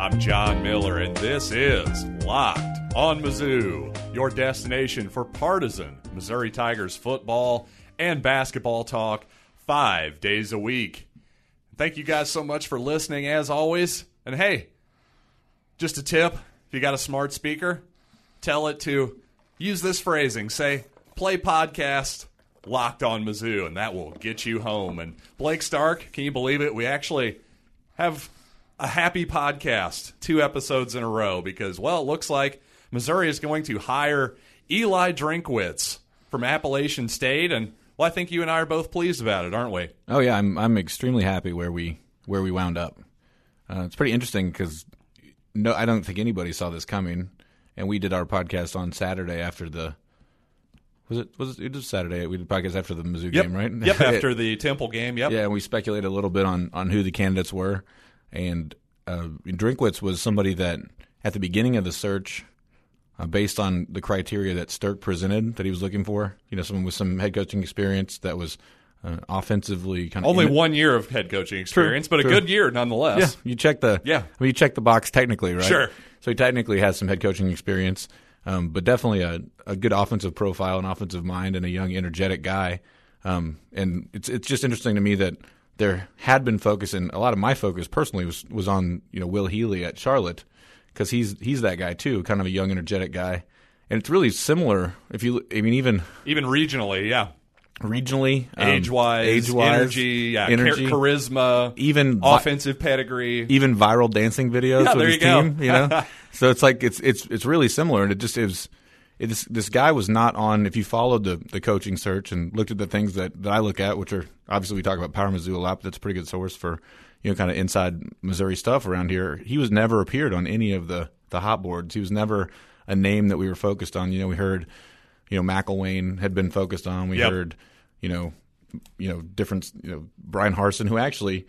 I'm John Miller, and this is Locked on Mizzou, your destination for partisan Missouri Tigers football and basketball talk 5 days a week. Thank you guys so much for listening, as always. And hey, just a tip, if you got a smart speaker, tell it to use this phrasing. Say, play podcast Locked on Mizzou, and that will get you home. And Blake Stark, can you believe it? We actually have a happy podcast 2 episodes in a row because, well, it looks like Missouri is going to hire Eli Drinkwitz from Appalachian State, and well, I think you and I are both pleased about it, aren't we? Oh yeah, I'm extremely happy where we wound up. It's pretty interesting because I don't think anybody saw this coming, and we did our podcast on Saturday after the. It was Saturday. We did a podcast after the Mizzou game, right? Yep, after the Temple game. Yep. Yeah, and we speculated a little bit on who the candidates were, and Drinkwitz was somebody that at the beginning of the search. Based on the criteria that Stirk presented that he was looking for, someone with some head coaching experience that was offensively kind of only 1 year of head coaching experience, but a good year nonetheless. Yeah, you check the box technically, right? Sure. So he technically has some head coaching experience, but definitely a good offensive profile, an offensive mind, and a young, energetic guy. And it's just interesting to me that there had been focus, and a lot of my focus personally was on Will Healy at Charlotte. Because he's that guy too, kind of a young, energetic guy, and it's really similar. Even regionally, yeah, age-wise, energy, charisma, even offensive pedigree, even viral dancing videos with his team. So it's like it's really similar, and this guy was not on. If you followed the coaching search and looked at the things that I look at, which are obviously we talk about Power Mizzou a lot, but that's a pretty good source for. Kind of inside Missouri stuff around here. He was never appeared on any of the hot boards. He was never a name that we were focused on. We heard, McElwain had been focused on. We heard, different, Brian Harsin, who actually,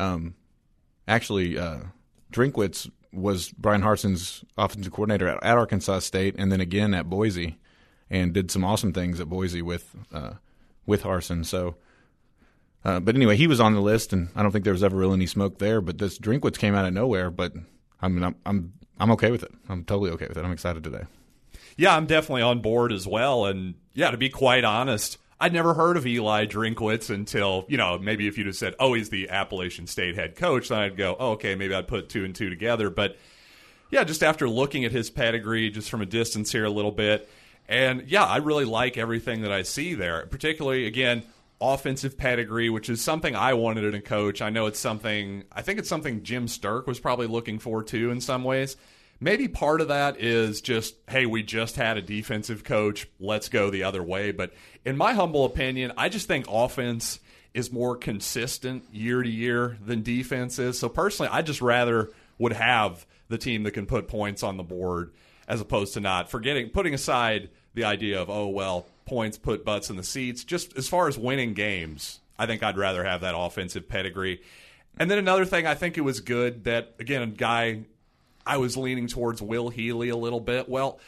Drinkwitz was Brian Harsin's offensive coordinator at Arkansas State, and then again at Boise, and did some awesome things at Boise with Harsin. So. But anyway, he was on the list, and I don't think there was ever really any smoke there. But this Drinkwitz came out of nowhere. But I'm okay with it. I'm totally okay with it. I'm excited today. Yeah, I'm definitely on board as well. And yeah, to be quite honest, I'd never heard of Eli Drinkwitz until maybe if you'd have said, "Oh, he's the Appalachian State head coach," then I'd go, "Oh, okay, maybe I'd put 2 and 2 together." But yeah, just after looking at his pedigree, just from a distance here a little bit, and yeah, I really like everything that I see there. Particularly, again. Offensive pedigree, which is something I wanted in a coach. I think it's something Jim Stirk was probably looking for too in some ways. Maybe part of that is just, hey, we just had a defensive coach, let's go the other way. But in my humble opinion, I just think offense is more consistent year to year than defense is. So personally, I just rather would have the team that can put points on the board as opposed to not putting aside the idea of, oh, well, points put butts in the seats. Just as far as winning games, I think I'd rather have that offensive pedigree. And then another thing, I think it was good that, again, a guy I was leaning towards Will Healy a little bit. Well,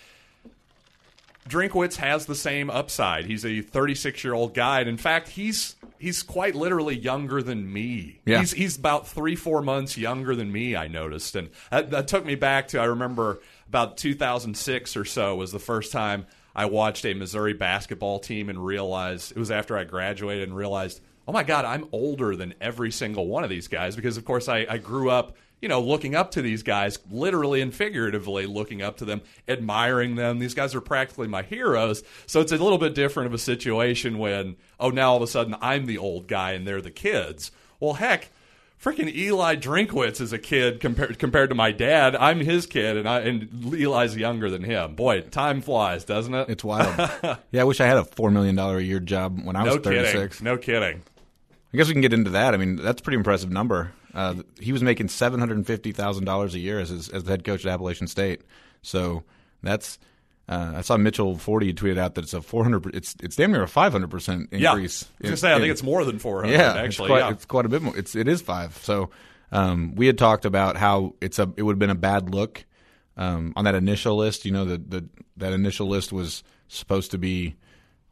Drinkwitz has the same upside. He's a 36-year-old guy. And in fact, he's quite literally younger than me. Yeah. He's about 3-4 months younger than me, I noticed. And that took me back to, I remember about 2006 or so was the first time I watched a Missouri basketball team and realized, it was after I graduated and realized, oh my God, I'm older than every single one of these guys because, of course, I grew up, looking up to these guys, literally and figuratively looking up to them, admiring them. These guys are practically my heroes. So it's a little bit different of a situation when, now all of a sudden I'm the old guy and they're the kids. Well, heck, freaking Eli Drinkwitz is a kid compared to my dad. I'm his kid, and Eli's younger than him. Boy, time flies, doesn't it? It's wild. Yeah, I wish I had a $4 million a year job when I was 36. No kidding. I guess we can get into that. I mean, that's a pretty impressive number. He was making $750,000 a year as the head coach at Appalachian State. So that's I saw Mitchell 40 tweeted out that it's a 400. It's damn near a 500% increase. Yeah, I was gonna say I think it's more than 400. Yeah, actually, it's quite a bit more. It is 5. So we had talked about how it would have been a bad look on that initial list. That initial list was supposed to be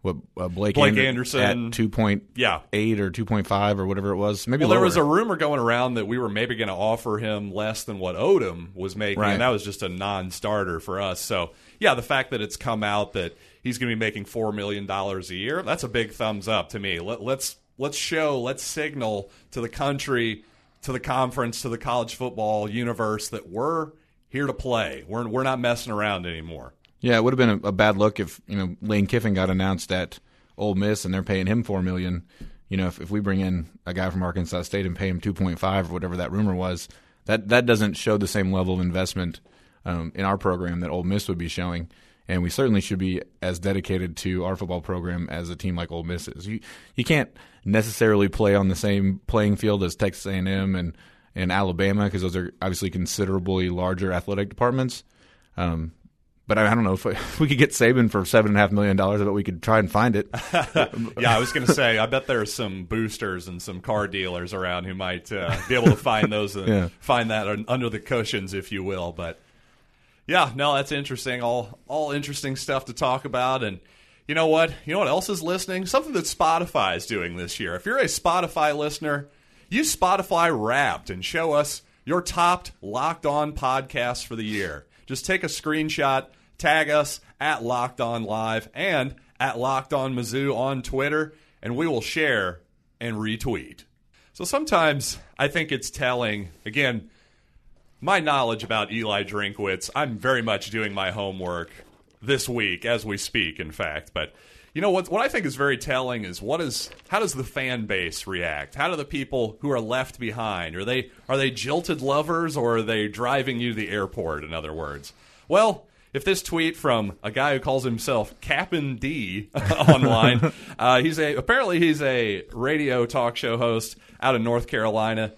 Blake Anderson at 2.8 or 2.5 or whatever it was. Maybe there was a rumor going around that we were maybe going to offer him less than what Odom was making, and that was just a non-starter for us. So, yeah, the fact that it's come out that he's going to be making $4 million a year, that's a big thumbs up to me. Let's signal to the country, to the conference, to the college football universe that we're here to play. We're not messing around anymore. Yeah, it would have been a bad look if Lane Kiffin got announced at Ole Miss and they're paying him $4 million. If we bring in a guy from Arkansas State and pay him 2.5 or whatever that rumor was, that doesn't show the same level of investment in our program that Ole Miss would be showing. And we certainly should be as dedicated to our football program as a team like Ole Miss is. You can't necessarily play on the same playing field as Texas A&M and Alabama because those are obviously considerably larger athletic departments. But I don't know if we could get Saban for $7.5 million. I bet we could try and find it. Yeah, I was going to say, I bet there's some boosters and some car dealers around who might be able to find those and find that under the cushions, if you will. But yeah, no, that's interesting. All interesting stuff to talk about. And you know what? You know what else is listening? Something that Spotify is doing this year. If you're a Spotify listener, use Spotify Wrapped and show us your top Locked On podcasts for the year. Just take a screenshot, tag us at Locked On Live and at Locked On Mizzou on Twitter, and we will share and retweet. So sometimes I think it's telling, again, my knowledge about Eli Drinkwitz, I'm very much doing my homework this week as we speak, in fact. But you know what I think is very telling is how does the fan base react? How do the people who are left behind? Are they jilted lovers, or are they driving you to the airport, in other words? Well, if this tweet from a guy who calls himself Cap'n D online, he's a radio talk show host out of North Carolina,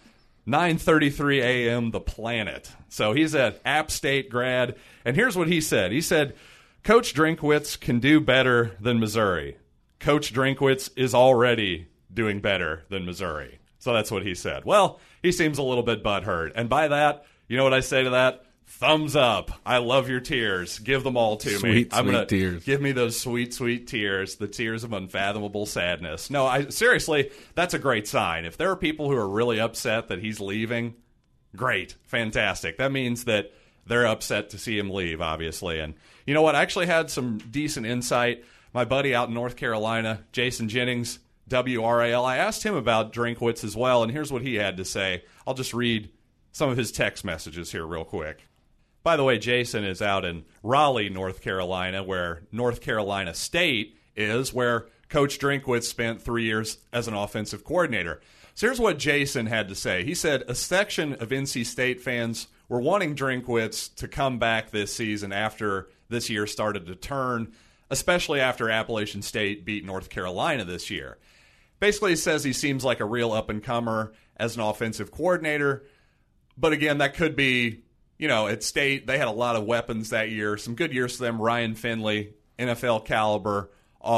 9:33 a.m. The Planet. So he's an App State grad, and here's what he said. He said, Coach Drinkwitz can do better than Missouri. Coach Drinkwitz is already doing better than Missouri. So that's what he said. Well, he seems a little bit butthurt. And by that, you know what I say to that? Thumbs up. I love your tears. Give them all to me. Sweet tears. Give me those sweet, sweet tears, the tears of unfathomable sadness. No, seriously, that's a great sign. If there are people who are really upset that he's leaving, great, fantastic. That means that they're upset to see him leave, obviously. And you know what? I actually had some decent insight. My buddy out in North Carolina, Jason Jennings, WRAL, I asked him about Drinkwitz as well, and here's what he had to say. I'll just read some of his text messages here real quick. By the way, Jason is out in Raleigh, North Carolina, where North Carolina State is, where Coach Drinkwitz spent 3 years as an offensive coordinator. So here's what Jason had to say. He said, a section of NC State fans were wanting Drinkwitz to come back this season after this year started to turn, especially after Appalachian State beat North Carolina this year. Basically, he says he seems like a real up-and-comer as an offensive coordinator. But again, that could be, at State, they had a lot of weapons that year. Some good years for them. Ryan Finley, NFL caliber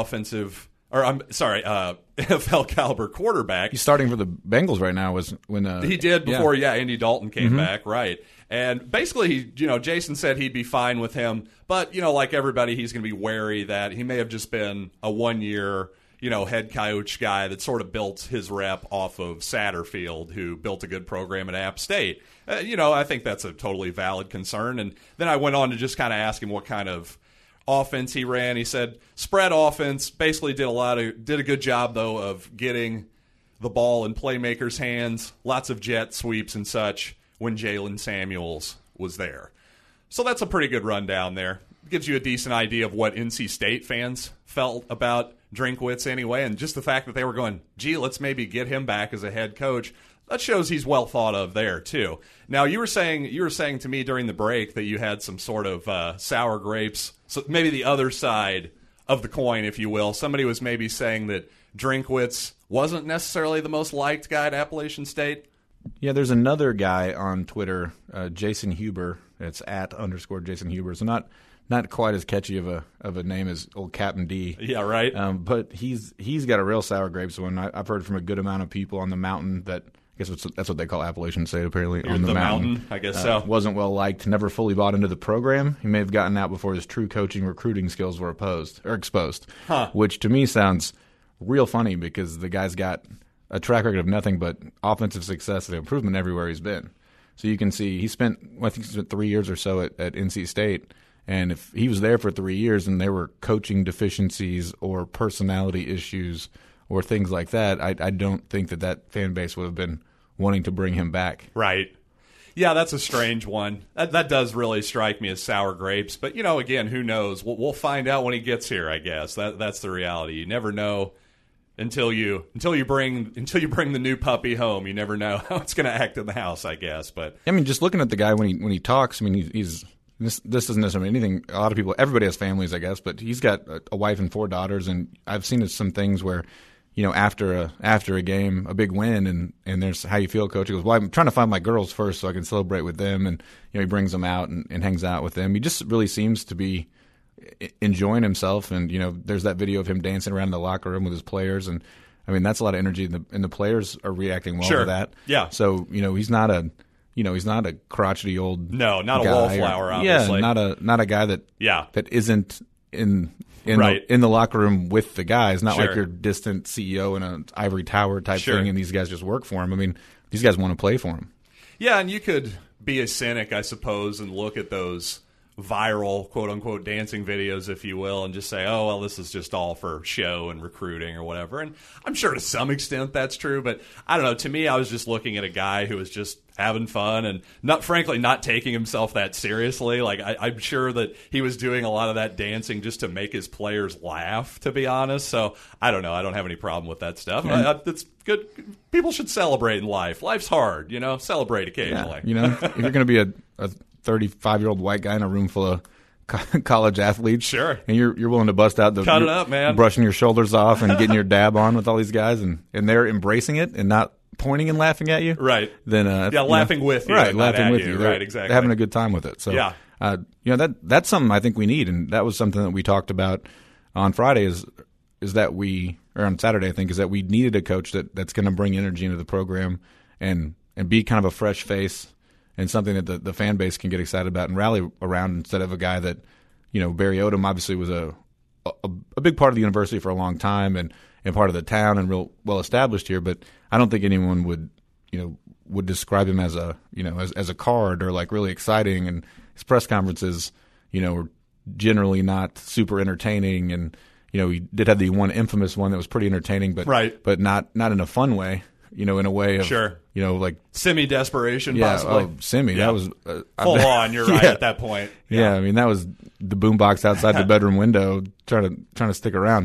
NFL caliber quarterback. He's starting for the Bengals right now. He did before, Andy Dalton came back, right? And basically, Jason said he'd be fine with him, but like everybody, he's going to be wary that he may have just been a 1 year, head coach guy that sort of built his rep off of Satterfield, who built a good program at App State. I think that's a totally valid concern. And then I went on to just kind of ask him what kind of offense he ran. He said spread offense, basically did a good job though of getting the ball in playmakers' hands, lots of jet sweeps and such when Jalen Samuels was there. So that's a pretty good rundown there. Gives you a decent idea of what NC State fans felt about Drinkwitz anyway, and just the fact that they were going, gee, let's maybe get him back as a head coach. That shows he's well thought of there too. Now you were saying to me during the break that you had some sort of sour grapes, so maybe the other side of the coin, if you will. Somebody was maybe saying that Drinkwitz wasn't necessarily the most liked guy at Appalachian State. Yeah, there's another guy on Twitter, Jason Huber. It's @_Jason Huber. So not quite as catchy of a name as old Captain D. Yeah, right. But he's got a real sour grapes one. I've heard from a good amount of people on the mountain that guess that's what they call Appalachian State, apparently, on the mountain. I guess so. Wasn't well liked, never fully bought into the program. He may have gotten out before his true coaching recruiting skills were exposed, which to me sounds real funny because the guy's got a track record of nothing but offensive success and improvement everywhere he's been. So you can see I think he spent 3 years or so at NC State, and if he was there for 3 years and there were coaching deficiencies or personality issues or things like that, I don't think that fan base would have been wanting to bring him back. Right. Yeah, that's a strange one. That does really strike me as sour grapes. But, again, who knows? We'll find out when he gets here, I guess. That's the reality. You never know until you bring the new puppy home. You never know how it's going to act in the house, I guess. But I mean, just looking at the guy when he talks, I mean, he's this doesn't necessarily mean anything. A lot of people, everybody has families, I guess, but he's got a wife and 4 daughters, and I've seen some things where, after a game, a big win, and there's how you feel, coach. He goes, well, I'm trying to find my girls first so I can celebrate with them, and he brings them out and hangs out with them. He just really seems to be enjoying himself, and there's that video of him dancing around the locker room with his players, and I mean that's a lot of energy, and the players are reacting well to that. Yeah. So he's not a crotchety old not guy, a wallflower, obviously. Yeah, not a guy that isn't in right. in the locker room with the guys, not Sure. like your distant CEO in an ivory tower type Sure. thing, and these guys just work for him. I mean, these guys want to play for him. Yeah, and you could be a cynic, I suppose, and look at those viral, quote-unquote, dancing videos, if you will, and just say, oh, well, this is just all for show and recruiting or whatever. And I'm sure to some extent that's true, but I don't know. To me, I was just looking at a guy who was just having fun and not taking himself that seriously. Like, I'm sure that he was doing a lot of that dancing just to make his players laugh, to be honest. So, I don't know. I don't have any problem with that stuff. It's good. People should celebrate in life. Life's hard, Celebrate occasionally. Yeah, if you're going to be a 35-year-old white guy in a room full of college athletes, sure, and you're willing to bust out cut it up, man, brushing your shoulders off and getting your dab on with all these guys, and they're embracing it and not pointing and laughing at you, right? Then laughing with you, right? Laughing with you, right? Exactly. They're having a good time with it. So yeah, that's something I think we need, and that was something that we talked about on Friday. Is that or on Saturday, I think, is that we needed a coach that's going to bring energy into the program and be kind of a fresh face and something that the fan base can get excited about and rally around, instead of a guy that, Barry Odom obviously was a big part of the university for a long time and part of the town and real well established here, but I don't think anyone would describe him as as a card or like really exciting, and his press conferences, were generally not super entertaining, and he did have the one infamous one that was pretty entertaining, but right. but not in a fun way, in a way of sure. Like semi-desperation, yeah, possibly. Semi. Yeah. That was full on. You're right at that point. Yeah, I mean that was the boombox outside the bedroom window, trying to stick around.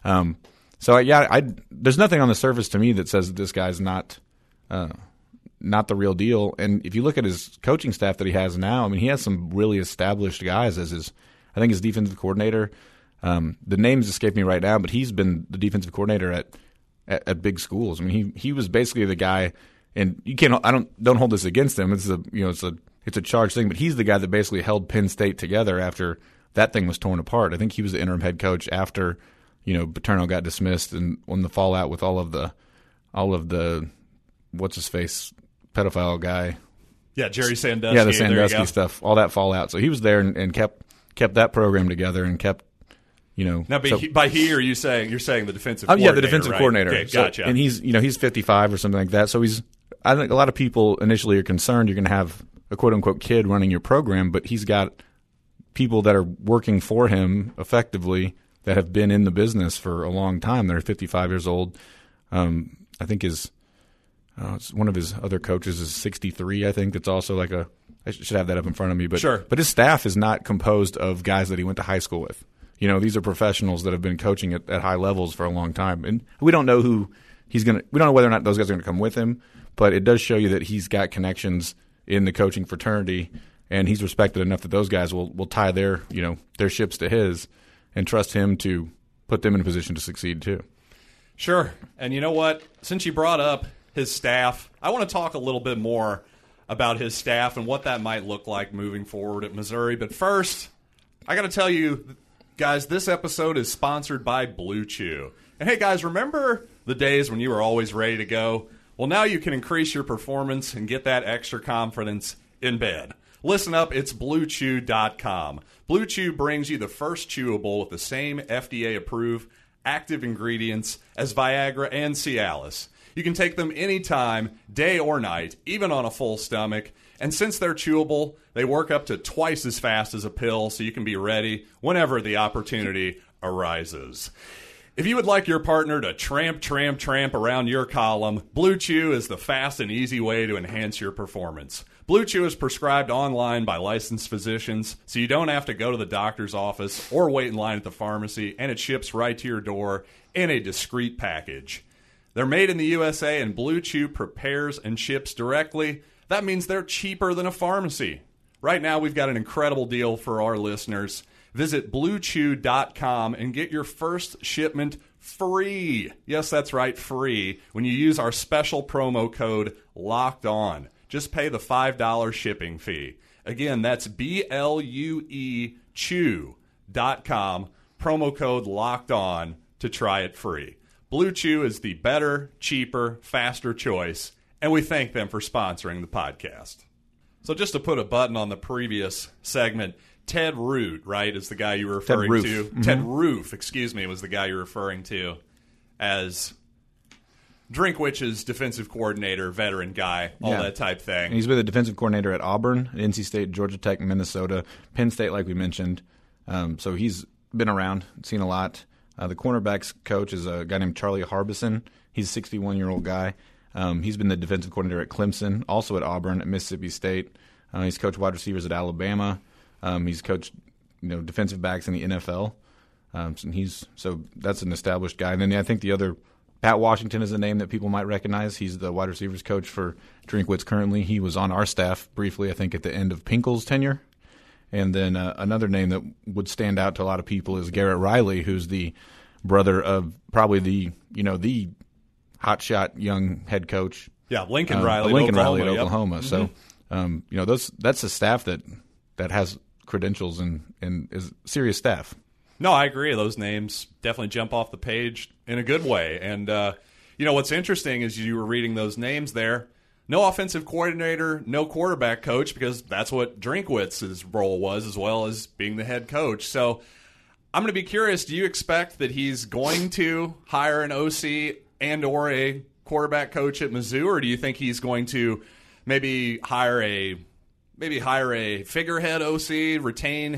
There's nothing on the surface to me that says that this guy's not the real deal. And if you look at his coaching staff that he has now, I mean, he has some really established guys as his defensive coordinator. The names escape me right now, but he's been the defensive coordinator at big schools. I mean, he was basically the guy, and you can't. Don't hold this against him. It's a charged thing, but he's the guy that basically held Penn State together after that thing was torn apart. I think he was the interim head coach after Paterno got dismissed, and on the fallout with all of the what's his face pedophile guy. Yeah, Jerry Sandusky. Yeah, the Sandusky stuff, all that fallout. So he was there and kept that program together and kept. Now, by he, are you saying you're saying the defensive coordinator? Yeah, the defensive right? coordinator. Okay, gotcha. And he's 55 or something like that. So I think a lot of people initially are concerned you're going to have a quote unquote kid running your program, but he's got people that are working for him effectively that have been in the business for a long time. They're 55 years old. I think one of his other coaches is 63. I think that's also I should have that up in front of me, but sure. But his staff is not composed of guys that he went to high school with. These are professionals that have been coaching at high levels for a long time, and we don't know who we don't know whether or not those guys are going to come with him, but it does show you that he's got connections in the coaching fraternity, and he's respected enough that those guys will tie their ships to his and trust him to put them in a position to succeed too. Sure. And you know what? Since you brought up his staff, I want to talk a little bit more about his staff and what that might look like moving forward at Missouri. But first, I got to tell you, guys, this episode is sponsored by Blue Chew. And hey, guys, remember the days when you were always ready to go? Well, now you can increase your performance and get that extra confidence in bed. Listen up, it's BlueChew.com. Blue Chew brings you the first chewable with the same FDA-approved active ingredients as Viagra and Cialis. You can take them anytime, day or night, even on a full stomach. And since they're chewable, they work up to twice as fast as a pill, so you can be ready whenever the opportunity arises. If you would like your partner to tramp around your column, Blue Chew is the fast and easy way to enhance your performance. Blue Chew is prescribed online by licensed physicians, so you don't have to go to the doctor's office or wait in line at the pharmacy, and it ships right to your door in a discreet package. They're made in the USA, and Blue Chew prepares and ships directly. That means they're cheaper than a pharmacy. Right now, we've got an incredible deal for our listeners. Visit BlueChew.com and get your first shipment free. Yes, that's right, free, when you use our special promo code LOCKEDON. Just pay the $5 shipping fee. Again, that's BLUE Chew.com, promo code LOCKEDON to try it free. Blue Chew is the better, cheaper, faster choice, and we thank them for sponsoring the podcast. So just to put a button on the previous segment, Ted Root, right, is the guy you were referring to. Mm-hmm. Ted Roof, was the guy you're referring to as Drinkwitz's defensive coordinator, veteran guy, all that type thing. And he's been the defensive coordinator at Auburn, NC State, Georgia Tech, Minnesota, Penn State, like we mentioned. So he's been around, seen a lot. The cornerbacks coach is a guy named Charlie Harbison. He's a 61-year-old guy. He's been the defensive coordinator at Clemson, also at Auburn, at Mississippi State. He's coached wide receivers at Alabama. He's coached, defensive backs in the NFL. So that's an established guy. And then I think the other, Pat Washington is a name that people might recognize. He's the wide receivers coach for Drinkwitz currently. He was on our staff briefly, I think, at the end of Pinkel's tenure. And then another name that would stand out to a lot of people is Garrett Riley, who's the brother of probably the hotshot young head coach. Yeah, Lincoln Riley. Riley at Oklahoma. Yep. So, that's a staff that has credentials and is serious staff. No, I agree. Those names definitely jump off the page in a good way. And, what's interesting is you were reading those names there. No offensive coordinator, no quarterback coach, because that's what Drinkwitz's role was, as well as being the head coach. So I'm going to be curious, do you expect that he's going to hire an OC and or a quarterback coach at Mizzou, or do you think he's going to maybe hire a figurehead OC, retain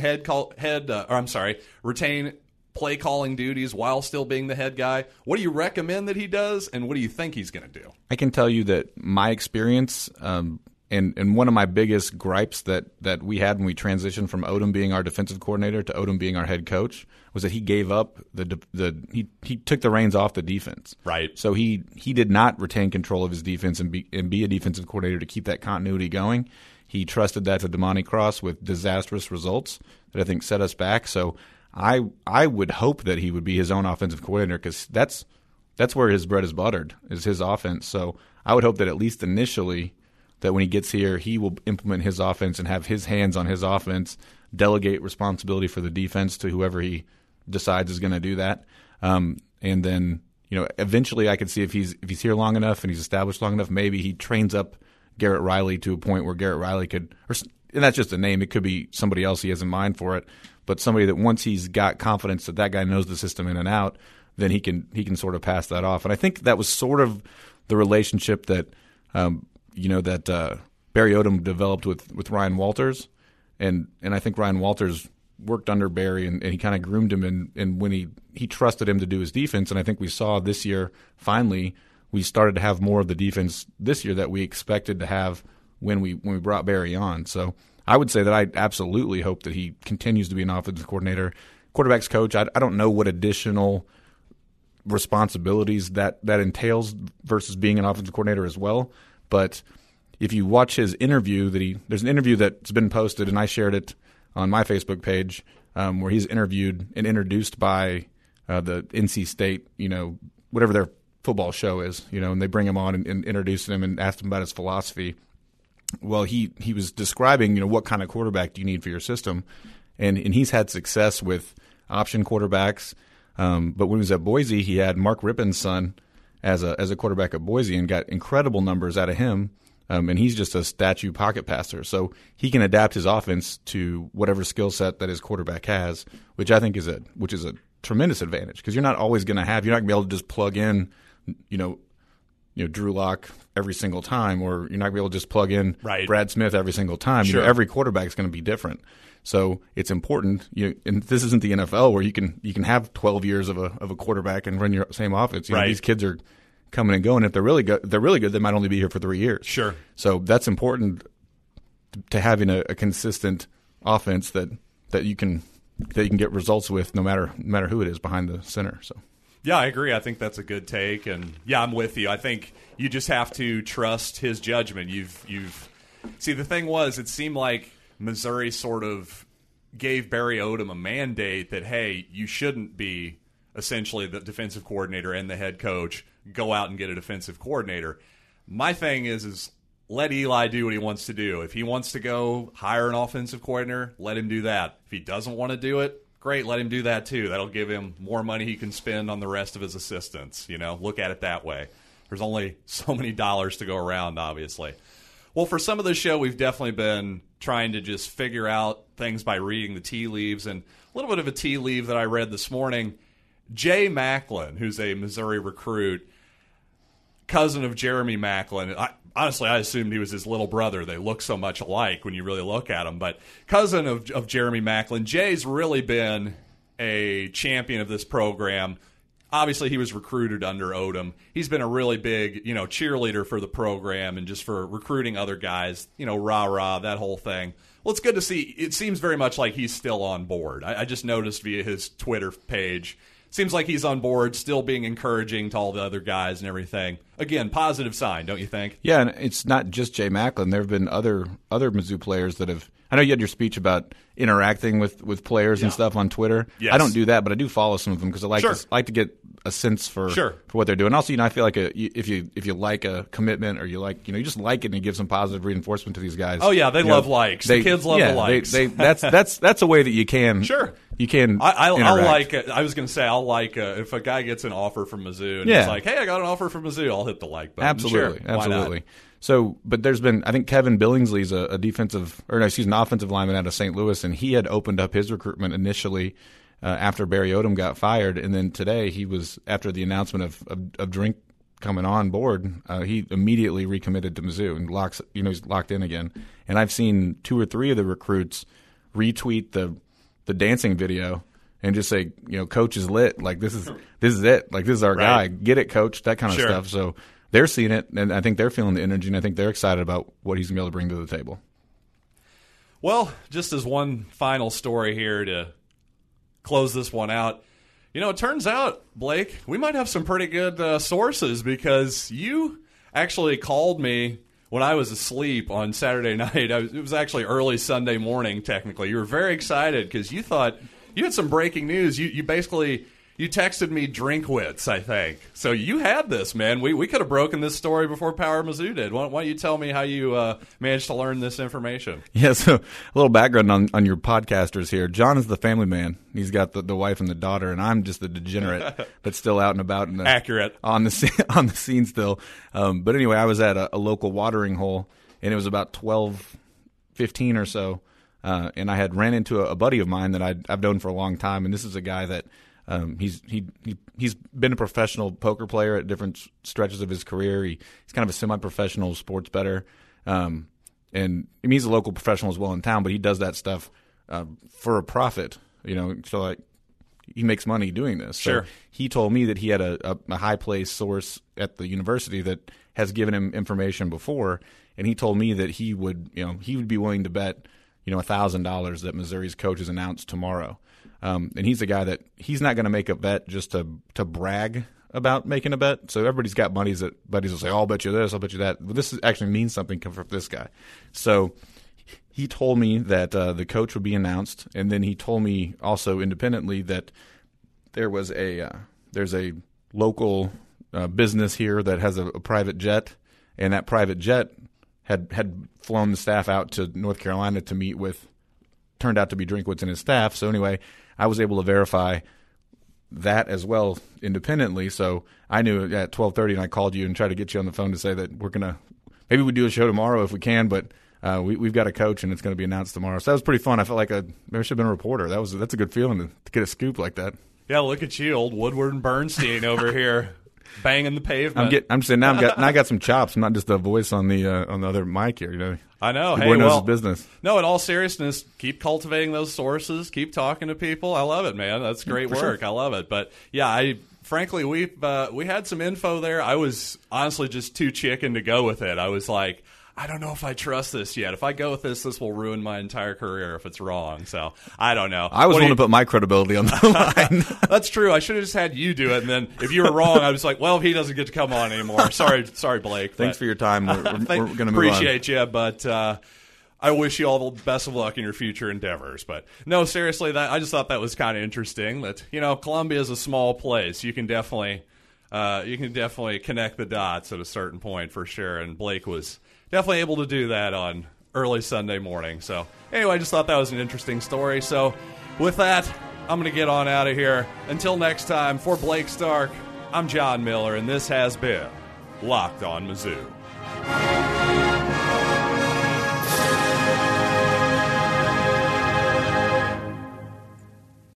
retain play calling duties while still being the head guy? What do you recommend that he does, and what do you think he's going to do? I can tell you that my experience, and one of my biggest gripes that we had when we transitioned from Odom being our defensive coordinator to Odom being our head coach was that he gave up he took the reins off the defense. Right. So he did not retain control of his defense and be a defensive coordinator to keep that continuity going. He trusted that to Damani Cross with disastrous results that I think set us back. So I would hope that he would be his own offensive coordinator, because that's where his bread is buttered, is his offense. So I would hope that at least initially that when he gets here, he will implement his offense and have his hands on his offense, delegate responsibility for the defense to whoever he decides is going to do that. And then, eventually I could see if he's here long enough and he's established long enough, maybe he trains up Garrett Riley to a point where Garrett Riley could, and that's just a name, it could be somebody else he has in mind for it, but somebody that once he's got confidence that guy knows the system in and out, then he can sort of pass that off. And I think that was sort of the relationship that Barry Odom developed with Ryan Walters, and I think Ryan Walters worked under Barry and he kind of groomed him, and when he trusted him to do his defense, and I think we saw this year finally we started to have more of the defense this year that we expected to have when we brought Barry on. So I would say that I absolutely hope that he continues to be an offensive coordinator. Quarterback's coach, I don't know what additional responsibilities that entails versus being an offensive coordinator as well. But if you watch his interview, there's an interview that's been posted, and I shared it on my Facebook page, where he's interviewed and introduced by the NC State, whatever their football show is, and they bring him on and introduce him and asked him about his philosophy. Well, he was describing, what kind of quarterback do you need for your system, and he's had success with option quarterbacks. But when he was at Boise, he had Mark Rippon's son as a quarterback at Boise and got incredible numbers out of him. And he's just a statue pocket passer. So he can adapt his offense to whatever skill set that his quarterback has, which I think is a tremendous advantage, because you're not always going to have – you're not going to be able to just plug in, Drew Lock every single time, or you're not going to be able to just plug in Brad Smith every single time. Sure. Every quarterback is going to be different. So it's important. And this isn't the NFL where you can have 12 years of a quarterback and run your same offense. These kids are coming and going. If they're really good, they might only be here for 3 years. Sure. So that's important to having a consistent offense that you can get results with, no matter who it is behind the center. So. Yeah, I agree. I think that's a good take, and yeah, I'm with you. I think you just have to trust his judgment. See, the thing was, it seemed like Missouri sort of gave Barry Odom a mandate that, hey, you shouldn't be essentially the defensive coordinator and the head coach. Go out and get a defensive coordinator. My thing is let Eli do what he wants to do. If he wants to go hire an offensive coordinator, let him do that. If he doesn't want to do it, great, let him do that too. That'll give him more money he can spend on the rest of his assistants. Look at it that way. There's only so many dollars to go around, obviously. Well, for some of the show, we've definitely been trying to just figure out things by reading the tea leaves. And a little bit of a tea leaf that I read this morning, Jay Macklin, who's a Missouri recruit, cousin of Jeremy Macklin. Honestly, I assumed he was his little brother. They look so much alike when you really look at them. But cousin of Jeremy Macklin, Jay's really been a champion of this program. Obviously, he was recruited under Odom. He's been a really big, cheerleader for the program and just for recruiting other guys, rah-rah, that whole thing. Well, it's good to see. It seems very much like he's still on board. I just noticed via his Twitter page. Seems like he's on board, still being encouraging to all the other guys and everything. Again, positive sign, don't you think? Yeah, and it's not just Jay Macklin. There have been other Mizzou players that have – I know you had your speech about interacting with players and stuff on Twitter. Yes. I don't do that, but I do follow some of them because I like to get a sense for what they're doing. Also, I feel like if you like a commitment, or you like you just like it and you give some positive reinforcement to these guys. Oh yeah, they love likes. The kids love the likes. That's a way that you can you can. I'll like. I was going to say I'll like if a guy gets an offer from Mizzou and he's like, hey, I got an offer from Mizzou, I'll hit the like button. Absolutely, sure. absolutely. So, but there's been, I think Kevin Billingsley's an offensive lineman out of St. Louis, and he had opened up his recruitment initially after Barry Odom got fired, and then today he was, after the announcement of Drink coming on board, he immediately recommitted to Mizzou and he's locked in again. And I've seen 2 or 3 of the recruits retweet the dancing video and just say, Coach is lit, like this is it, like this is our guy, get it, Coach, that kind of stuff. So. They're seeing it, and I think they're feeling the energy, and I think they're excited about what he's going to be able to bring to the table. Well, just as one final story here to close this one out, it turns out, Blake, we might have some pretty good sources, because you actually called me when I was asleep on Saturday night. It was actually early Sunday morning, technically. You were very excited because you thought you had some breaking news. You basically... You texted me Drinkwitz, I think. So you had this, man. We could have broken this story before Power Mizzou did. Why don't you tell me how you managed to learn this information? Yeah, so a little background on your podcasters here. John is the family man. He's got the wife and the daughter, and I'm just the degenerate that's still out and about. Accurate. On the scene still. But anyway, I was at a local watering hole, and it was about 12:15 or so, and I had ran into a buddy of mine that I've known for a long time, and this is a guy that he's been a professional poker player at different stretches of his career. He's kind of a semi-professional sports bettor, and he's a local professional as well in town. But he does that stuff for a profit, So like he makes money doing this. Sure. So he told me that he had a high-placed source at the university that has given him information before, and he told me that he would be willing to bet $1,000 that Missouri's coach is announced tomorrow. And he's a guy that he's not going to make a bet just to brag about making a bet. So everybody's got buddies will say, oh, I'll bet you this, I'll bet you that. But this actually means something coming from this guy. So he told me that the coach would be announced, and then he told me also independently that there's a local business here that has a private jet, and that private jet had flown the staff out to North Carolina to meet with, turned out to be Drinkwitz and his staff. So anyway, I was able to verify that as well independently. So I knew at 12:30, and I called you and tried to get you on the phone to say that we're gonna maybe we do a show tomorrow if we can, but we've got a coach and it's going to be announced tomorrow. So that was pretty fun. I felt like maybe I should have been a reporter. That's a good feeling to get a scoop like that. Yeah, look at you, old Woodward and Bernstein over here. Banging the pavement. I'm saying now I got some chops. I'm not just a voice on the other mic here. You know. I know. The boy knows his business. No, in all seriousness, keep cultivating those sources. Keep talking to people. I love it, man. That's great work. Sure. I love it. But yeah, frankly we had some info there. I was honestly just too chicken to go with it. I was like, I don't know if I trust this yet. If I go with this will ruin my entire career if it's wrong. So I don't know. I was willing to put my credibility on the line. That's true. I should have just had you do it, and then if you were wrong, I was like, well, he doesn't get to come on anymore. Sorry, Blake. Thanks for your time. We're going to move on. Appreciate you, but I wish you all the best of luck in your future endeavors. But no, seriously, I just thought that was kind of interesting. That Columbia is a small place. You can definitely connect the dots at a certain point for sure. And Blake was definitely able to do that on early Sunday morning. So anyway, I just thought that was an interesting story. So with that, I'm going to get on out of here. Until next time, for Blake Stark, I'm John Miller, and this has been Locked on Mizzou.